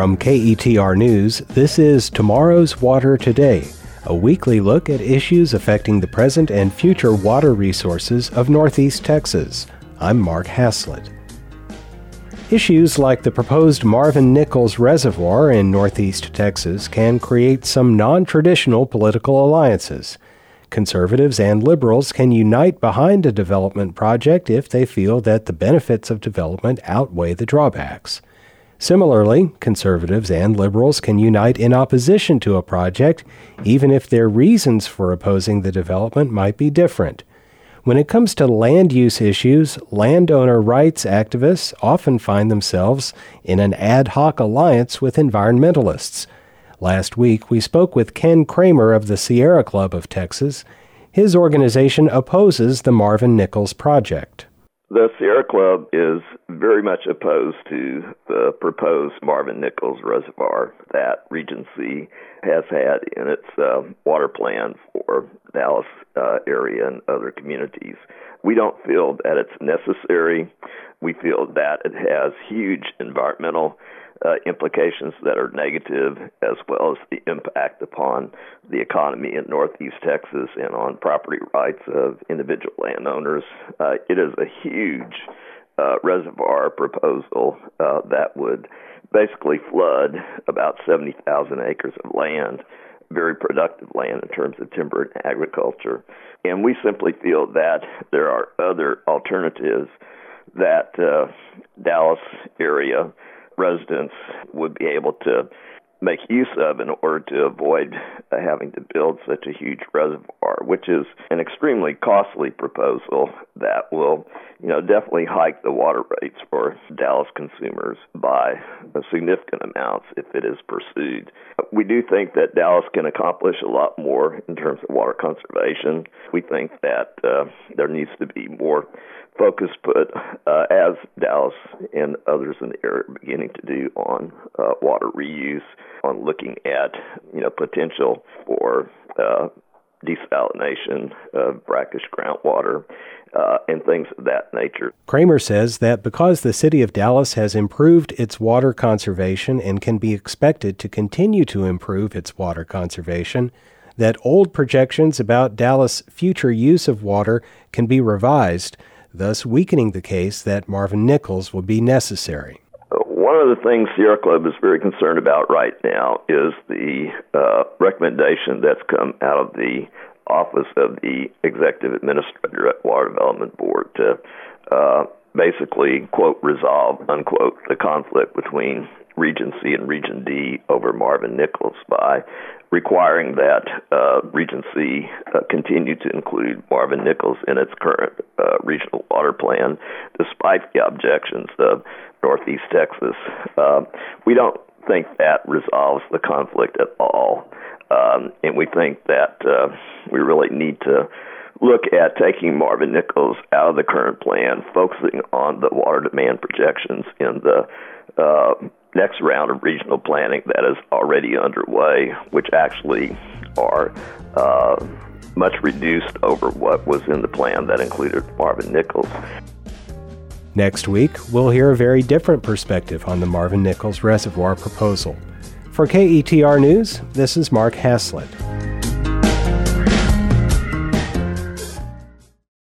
From KETR News, this is Tomorrow's Water Today, a weekly look at issues affecting the present and future water resources of Northeast Texas. I'm Mark Haslett. Issues like the proposed Marvin Nichols Reservoir in Northeast Texas can create some non-traditional political alliances. Conservatives and liberals can unite behind a development project if they feel that the benefits of development outweigh the drawbacks. Similarly, conservatives and liberals can unite in opposition to a project, even if their reasons for opposing the development might be different. When it comes to land use issues, landowner rights activists often find themselves in an ad hoc alliance with environmentalists. Last week, we spoke with Ken Kramer of the Sierra Club of Texas. His organization opposes the Marvin Nichols project. The Sierra Club is very much opposed to the proposed Marvin Nichols Reservoir that Regency has had in its water plan for the Dallas area and other communities. We don't feel that it's necessary. We feel that it has huge environmental implications that are negative, as well as the impact upon the economy in Northeast Texas and on property rights of individual landowners. It is a huge reservoir proposal that would basically flood about 70,000 acres of land, very productive land in terms of timber and agriculture. And we simply feel that there are other alternatives that Dallas area residents would be able to make use of in order to avoid having to build such a huge reservoir, which is an extremely costly proposal that will, definitely hike the water rates for Dallas consumers by significant amounts if it is pursued. We do think that Dallas can accomplish a lot more in terms of water conservation. We think that there needs to be more focus put, as Dallas and others in the area are beginning to do, on water reuse, on looking at potential for desalination of brackish groundwater and things of that nature. Kramer says that because the city of Dallas has improved its water conservation and can be expected to continue to improve its water conservation, that old projections about Dallas' future use of water can be revised, thus weakening the case that Marvin Nichols will be necessary. One of the things Sierra Club is very concerned about right now is the recommendation that's come out of the Office of the Executive Administrator at Water Development Board to basically, quote, resolve, unquote, the conflict between Region C and Region D over Marvin Nichols by requiring that Region C continue to include Marvin Nichols in its current regional water plan, despite the objections of Northeast Texas. We don't think that resolves the conflict at all, and we think that we really need to look at taking Marvin Nichols out of the current plan, focusing on the water demand projections in the next round of regional planning that is already underway, which actually are much reduced over what was in the plan that included Marvin Nichols. Next week, we'll hear a very different perspective on the Marvin Nichols Reservoir proposal. For KETR News, this is Mark Haslett.